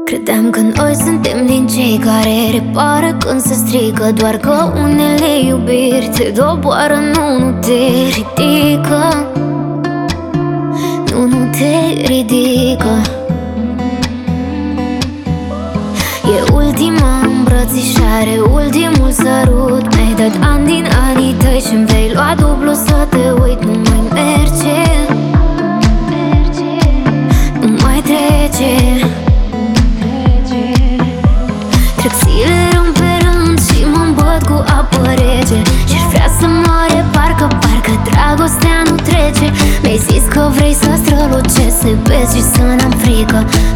Credeam că noi suntem din cei care repară când se strică, doar că unele iubiri te doboară, nu te ridică. Nu te ridică. E ultima îmbrățișare, ultimul sărut. Mi-ai dat ani din anii tăi și-mi vei lua dublu să te uit. Nu mai merge, nu mai trece. Trec zile rând pe rând și mă îmbăt cu apă rece. Și-ar vrea să moare, parcă dragostea nu trece. Mi-ai zis că vrei să strălucesc, să iubesc și să n-am frică.